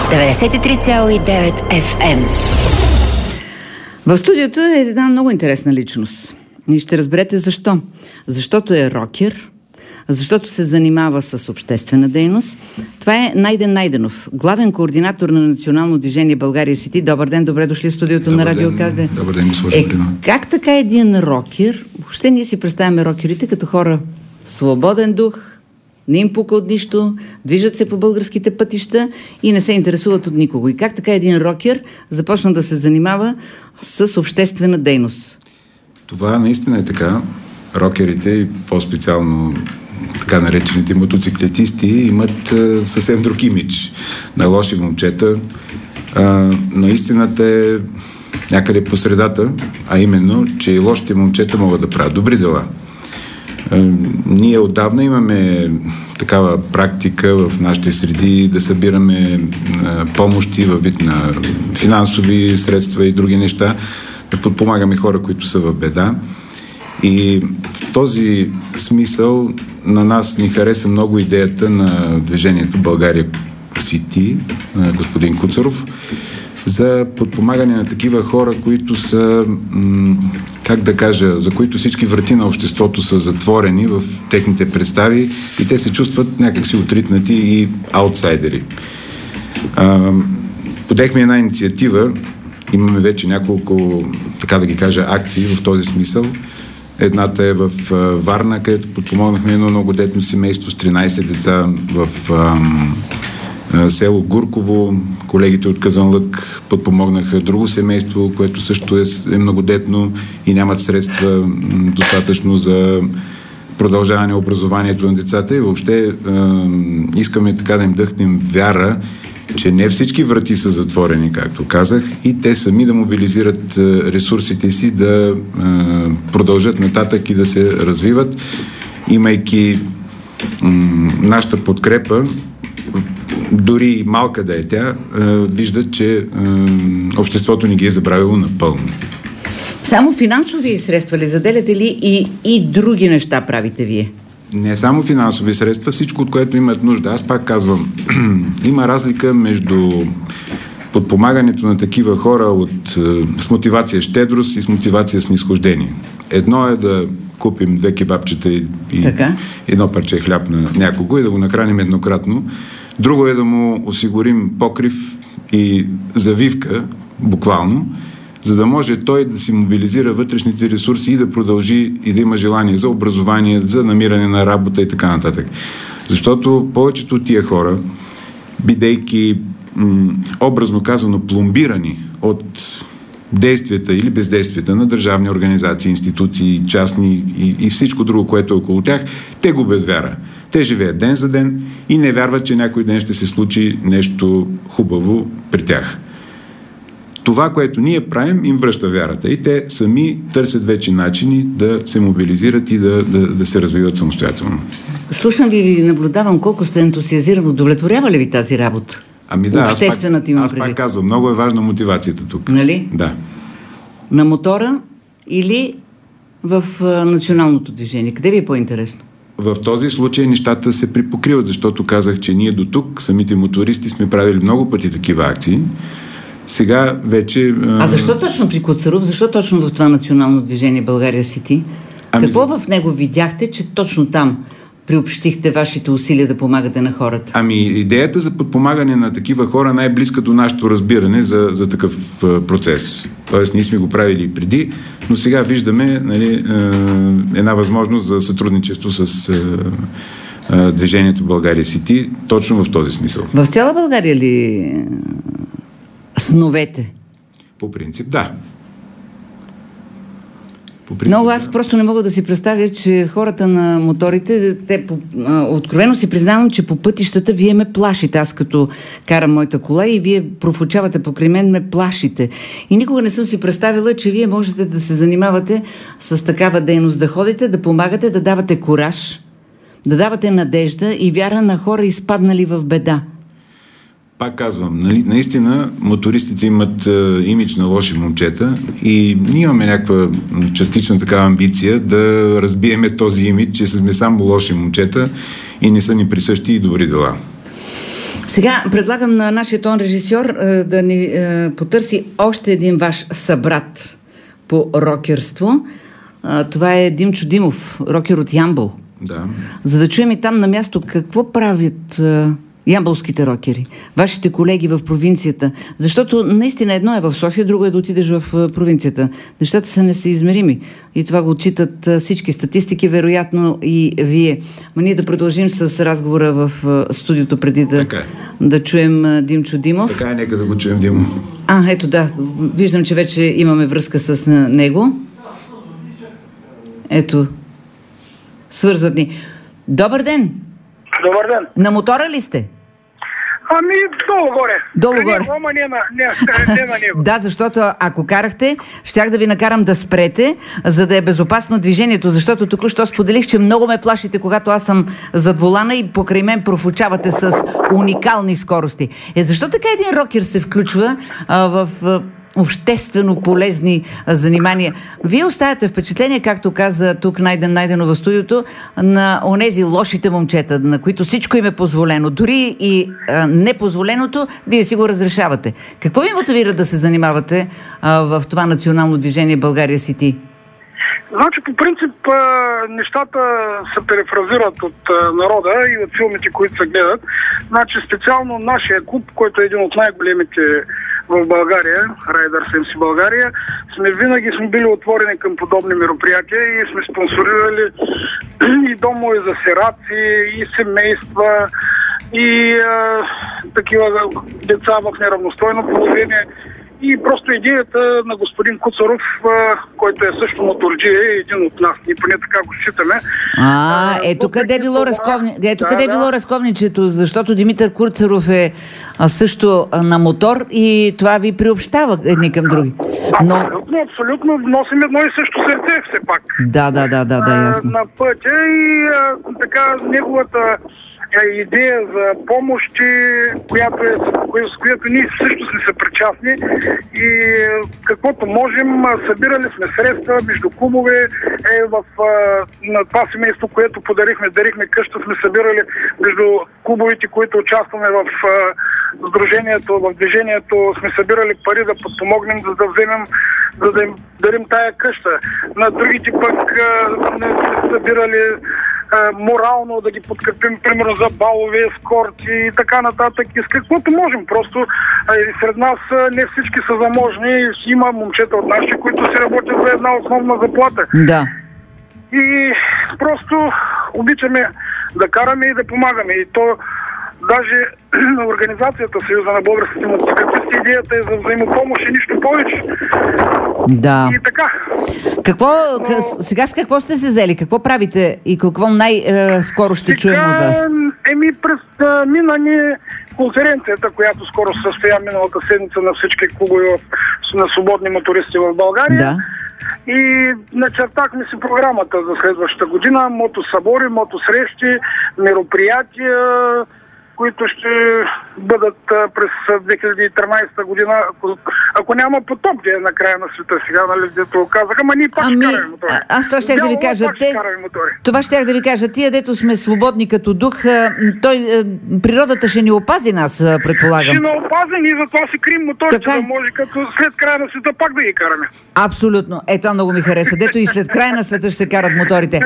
93,9 FM. В студиото е една много интересна личност. И ще разберете защо. Защото е рокер, защото се занимава с обществена дейност. Това е Найден Найденов, главен координатор на Национално движение България Сити. Добър ден, добре дошли в студиото на Радио КД. Добър ден, госпожо Марина. Как така един рокер, въобще ние си представяме рокерите като хора свободен дух, не им пука от нищо, движат се по българските пътища и не се интересуват от никого. И как така един рокер започна да се занимава с обществена дейност? Това наистина е така. Рокерите и по-специално така наречените мотоциклетисти имат съвсем друг имидж на лоши момчета, но истината е някъде по средата, а именно, че и лошите момчета могат да правят добри дела. Ние отдавна имаме такава практика в нашите среди да събираме помощи във вид на финансови средства и други неща, да подпомагаме хора, които са в беда. И в този смисъл на нас ни хареса много идеята на движението България Сити, на господин Куцаров, за подпомагане на такива хора, които са, как да кажа, за които всички врати на обществото са затворени в техните представи и те се чувстват някакси отритнати и аутсайдери. Подехме една инициатива, имаме вече няколко, така да ги кажа, акции в този смисъл. Едната е в Варна, където подпомогнахме едно многодетно семейство с 13 деца, в село Гурково. Колегите от Казанлък подпомогнаха друго семейство, което също е многодетно и нямат средства достатъчно за продължаване образованието на децата. И въобще искаме така да им дъхнем вяра, че не всички врати са затворени, както казах, и те сами да мобилизират ресурсите си, да продължат нататък и да се развиват, имайки нашата подкрепа, дори и малка да е тя, виждат, че обществото ни ги е забравило напълно. Само финансови средства ли заделяте ли и други неща правите вие? Не само финансови средства, всичко, от което имат нужда. Аз пак казвам, има разлика между подпомагането на такива хора с мотивация щедрост и с мотивация снизхождение. Едно е да купим 2 кебабчета и едно парче хляб на някого и да го нахраним еднократно. Друго е да му осигурим покрив и завивка, буквално, за да може той да си мобилизира вътрешните ресурси и да продължи и да има желание за образование, за намиране на работа и така нататък. Защото повечето от тия хора, бидейки образно казано пломбирани от действията или бездействията на държавни организации, институции, частни и всичко друго, което е около тях, те губят вяра. Те живеят ден за ден и не вярват, че някой ден ще се случи нещо хубаво при тях. Това, което ние правим, им връща вярата. И те сами търсят вече начини да се мобилизират и да се развиват самостоятелно. Слушам ви и наблюдавам колко сте ентусиазиран. Удовлетворява ли ви тази работа? Ами да, аз пак казвам, много е важна мотивацията тук. Нали? Да. На мотора или в националното движение? Къде ви е по-интересно? В този случай нещата се припокриват, защото казах, че ние до тук, самите мотористи, сме правили много пъти такива акции. Сега вече... А защо точно при Куцаров? Защо точно в това национално движение България Сити? Какво в него видяхте, че точно там приобщихте вашите усилия да помагате на хората? Ами, идеята за подпомагане на такива хора най-близка до нашето разбиране за такъв процес. Тоест, ние сме го правили и преди, но сега виждаме, нали, една възможност за сътрудничество с движението България Сити, точно в този смисъл. В цяла България ли сновете? По принцип, да. Много, аз просто не мога да си представя, че хората на моторите, откровено си признавам, че по пътищата вие ме плашите. Аз като карам моята кола и вие профучавате покрай мен, ме плашите. И никога не съм си представила, че вие можете да се занимавате с такава дейност, да ходите, да помагате, да давате кураж, да давате надежда и вяра на хора, изпаднали в беда. Пак казвам, наистина мотористите имат имидж на лоши момчета и ние имаме някаква частична такава амбиция да разбиеме този имидж, че сме само лоши момчета и не са ни присъщи и добри дела. Сега предлагам на нашия тон режисьор да ни потърси още един ваш събрат по рокерство. Това е Димчо Димов, рокер от Ямбол. Да. За да чуем и там на място какво правят ямболските рокери, вашите колеги в провинцията. Защото наистина едно е в София, друго е да отидеш в провинцията. Нещата са несъизмерими. И това го отчитат всички статистики, вероятно и вие. Но ние да продължим с разговора в студиото преди да чуем Димчо Димов. Така е, нека да го чуем, Димо. Ето да, виждам, че вече имаме връзка с него. Ето, свързват ни. Добър ден! Добър ден! На мотора ли сте? Долу-горе. Долу-горе. Не на него. Да, защото ако карахте, щях да ви накарам да спрете, за да е безопасно движението, защото току-що споделих, че много ме плашите, когато аз съм зад волана и покрай мен профучавате с уникални скорости. Защо така един рокер се включва в обществено полезни занимания? Вие оставяте впечатление, както каза тук Найденова в студиото, на онези лошите момчета, на които всичко им е позволено. Дори и непозволеното, вие си го разрешавате. Какво ви мотивира да се занимавате в това национално движение България Сити? Значи, по принцип, нещата се перефразират от народа и от филмите, които се гледат. Значи, специално нашия клуб, който е един от най-големите в България, Riders MC България, винаги сме били отворени към подобни мероприятия и сме спонсорирали и домове за сираци, и семейства, и такива деца в неравностойно положение. И просто идеята на господин Куцаров, който е също моторджия, един от нас, ние поне така го считаме. Ето къде е било било разковничето, защото Димитър Куцаров е също на мотор и това ви приобщава едни към други. Абсолютно, носим едно и също сърце все пак. Да, ясно. На пътя и така неговата идея за помощи, с която ние също сме съпричастни и каквото можем, събирали сме средства между клубове. На това семейство, което дарихме къща, сме събирали между клубовете, които участваме в сдружението, в движението, сме събирали пари да подпомогнем, за да им дарим тая къща. На другите пък сме събирали морално да ги подкрепим, примерно за балове, ескорти и така нататък. И с каквото можем. Просто сред нас не всички са заможни. Има момчета от нашите, които си работят за една основна заплата. Да. И просто обичаме да караме и да помагаме. И то даже организацията Съюза на българските мотоциклисти, идеята е за взаимопомощ и нищо повече. Да. И така. Сега с какво сте се взели? Какво правите и какво най-скоро ще чуем от вас? Мина ни конференцията, която скоро се състоя миналата седмица на всички клубове на свободни мотористи в България. Да. И начертахме си програмата за следващата година. Мотосъбори, мотосрещи, мероприятия, които ще бъдат през 2013 година, ако няма потоп, де е на края на света сега, нали, дето казаха, ние пак ще караме мотори. Аз това щях да ви кажа. Това щях да ви кажа. Тия, дето сме свободни като дух, природата ще ни опази нас, предполагам. Ще ни опази, ние затова си крием моторите, да може като след края на света пак да ги караме. Абсолютно. Това много ми хареса. Дето и след края на света ще се карат моторите.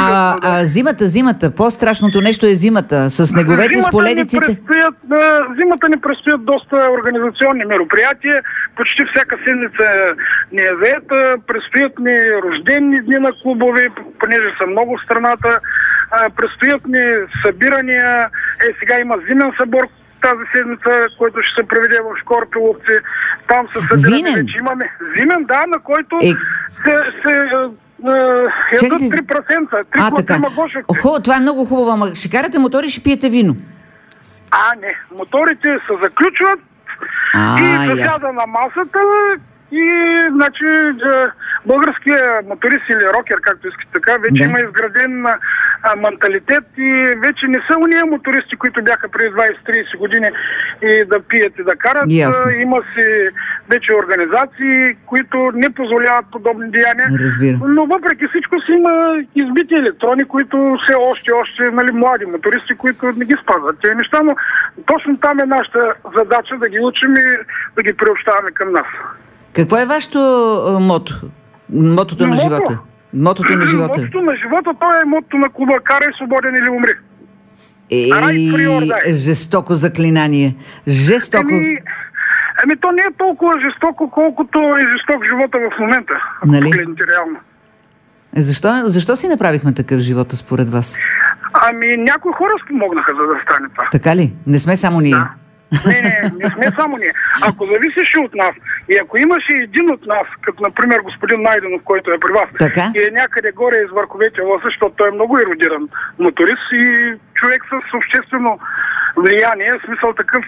Зимата, по-страшното нещо е зимата. С снеговете, с поледиците. Зимата ни предстоят доста организационни мероприятия. Почти всяка седмица ни е заета. Предстоят ни рождени дни на клубове, понеже са много в страната. Предстоят ни събирания. Сега има зимен събор тази седмица, който ще се проведе в Шкорпиловци. Там се събираме. Вече имаме зимен, да, на който ядат 3%. Така. Това е много хубаво, ама ще карате мотори и ще пиете вино. Не. Моторите се заключват и се сяда на масата И, значи, българския моторист или рокер, както искате така, вече има изграден менталитет и вече не са уния мотористи, които бяха преди 20-30 години и да пият и да карат. Има си вече организации, които не позволяват подобни деяния. Разбира. Но въпреки всичко си има избити електрони, които все още нали, млади мотористи, които не ги спазват тези неща, но точно там е нашата задача да ги учим и да ги приобщаваме към нас. Какво е вашето мото? Мотото на живота? Мотото на живота. Мотото на живота, то е мотото на клуба "Карай свободен или умри". Жестоко заклинание. Жестоко. То не е толкова жестоко, колкото е жесток живота в момента. Нали? Реално. Защо си направихме такъв живота според вас? Някои хора спомогнаха, за да стане това. Така ли? Не сме само ние. Да. Не сме само ние. Ако зависеше от нас и ако имаше един от нас, като например господин Найденов, който е при вас, така? И е някъде горе из върховете лъса, защото той е много ерудиран моторист и човек с обществено влияние, в смисъл такъв...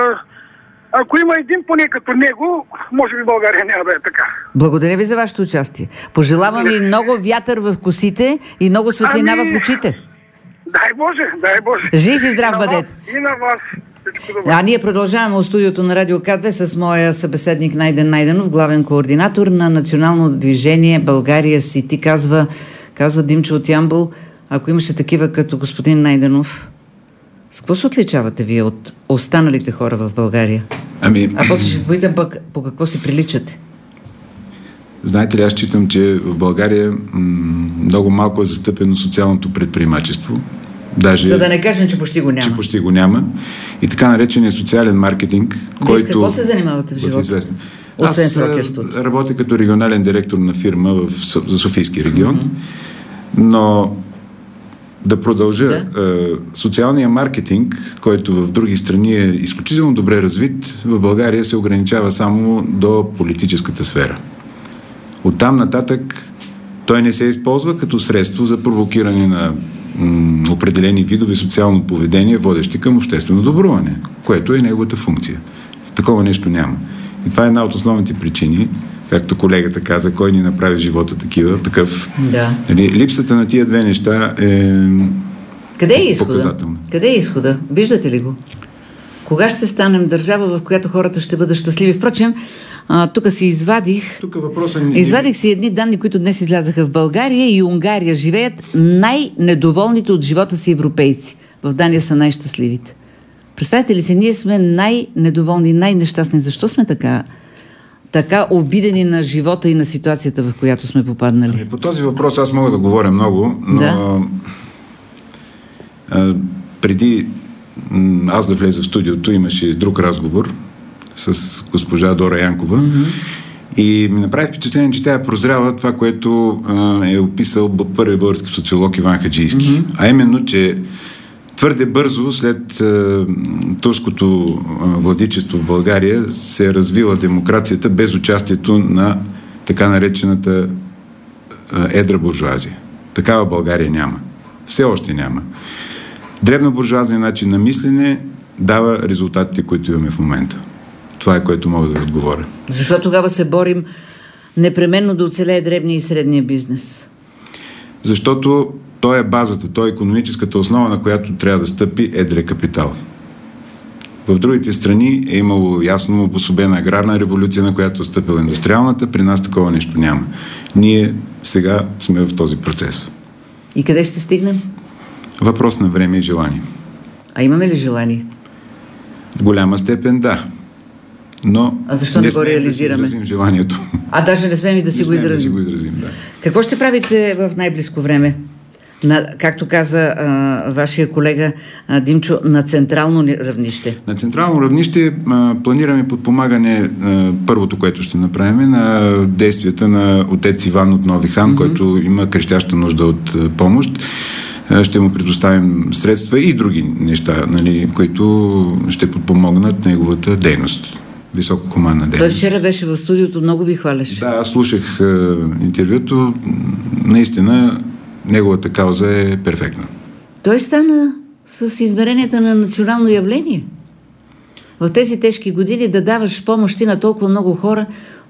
Ако има един поне като него, може би България няма да е така. Благодаря ви за вашето участие. Пожелавам ви много вятър в косите и много светлина в очите. Дай Боже. Жив и здрав бъдете. И на вас. Ние продължаваме от студиото на Радио К2 с моя събеседник Найден Найденов, главен координатор на национално движение България Сити. Казва Димчо от Ямбол, ако имаше такива като господин Найденов, с какво се отличавате вие от останалите хора в България? А после ще попитам пък по какво си приличате. Знаете ли, аз считам, че в България много малко е застъпено социалното предприемачество. Даже, за да не кажем, че почти го няма. И така наречения социален маркетинг, който... Вие с какво се занимавате в живота? Освен с рокерството. Аз работя като регионален директор на фирма за Софийски регион, но да продължа. Социалния маркетинг, който в други страни е изключително добре развит, в България се ограничава само до политическата сфера. Оттам нататък той не се използва като средство за провокиране на определени видове социално поведение, водещи към обществено добруване, което е неговата функция. Такова нещо няма. И това е една от основните причини, както колегата каза, кой ни направи живота такъв. Да. Липсата на тия две неща е показателна. Къде е изхода? Виждате ли го? Кога ще станем държава, в която хората ще бъдат щастливи? Впрочем, тук си извадих си едни данни, които днес излязаха. В България и Унгария живеят най-недоволните от живота си европейци. В Дания са най-щастливите. Представете ли си, ние сме най-недоволни, най-нещастни. Защо сме така обидени на живота и на ситуацията, в която сме попаднали? По този въпрос аз мога да говоря много, но преди аз да влеза в студиото, имаше друг разговор с госпожа Дора Янкова и ми направи впечатление, че тя е прозряла това, което е описал първият български социолог Иван Хаджийски. А именно, че твърде бързо след турското владичество в България се развила демокрацията без участието на така наречената едра буржуазия. Такава България няма. Все още няма. Дребно-буржуазният начин на мислене дава резултатите, които имаме в момента. Това е, което мога да ви отговоря. Защо тогава се борим непременно да оцелее дребния и средния бизнес? Защото той е базата, той е икономическата основа, на която трябва да стъпи едрия капитал. В другите страни е имало ясно обособена аграрна революция, на която е стъпила индустриалната. При нас такова нещо няма. Ние сега сме в този процес. И къде ще стигнем? Въпрос на време и желание. А имаме ли желание? В голяма степен да. Но защо не го реализираме? Да си изразим желанието. даже не сме и да си го изразим. Да си го изразим, да. Какво ще правите в най-близко време? Както каза вашия колега Димчо, на централно равнище? На централно равнище планираме подпомагане, първото, което ще направим, на действията на отец Иван от Нови хан, който има крещяща нужда от помощ. Ще му предоставим средства и други неща, които ще подпомогнат неговата дейност. Високохуманна дейност. Той вчера беше в студиото, много ви хвалеше. Да, аз слушах интервюто. Наистина, неговата кауза е перфектна. Той стана с измеренията на национално явление. В тези тежки години да даваш помощи на толкова много хора,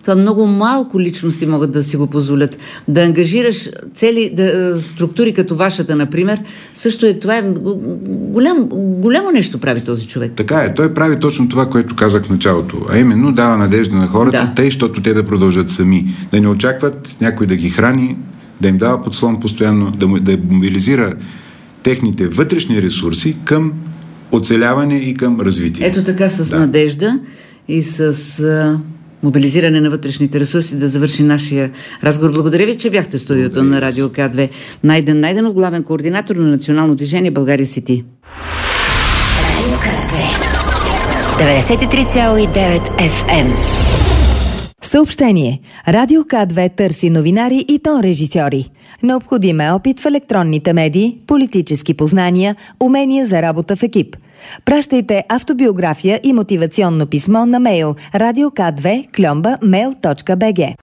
Това много малко личности могат да си го позволят. Да ангажираш цели структури като вашата, например, също това е голямо нещо прави този човек. Така е. Той прави точно това, което казах в началото. А именно дава надежда на хората, защото те да продължат сами. Да не очакват някой да ги храни, да им дава подслон постоянно, да мобилизира техните вътрешни ресурси към оцеляване и към развитие. Ето така с надежда и с мобилизиране на вътрешните ресурси да завърши нашия разговор. Благодаря ви, че бяхте в студиото на Радио К2. Найден Найденов, главен координатор на Национално движение България Сити. Радио К2 93,9 FM. Съобщение. Радио К2 търси новинари и тон-режисьори. Необходим е опит в електронните медии, политически познания, умения за работа в екип. Пращайте автобиография и мотивационно писмо на мейл radiok2@mail.bg.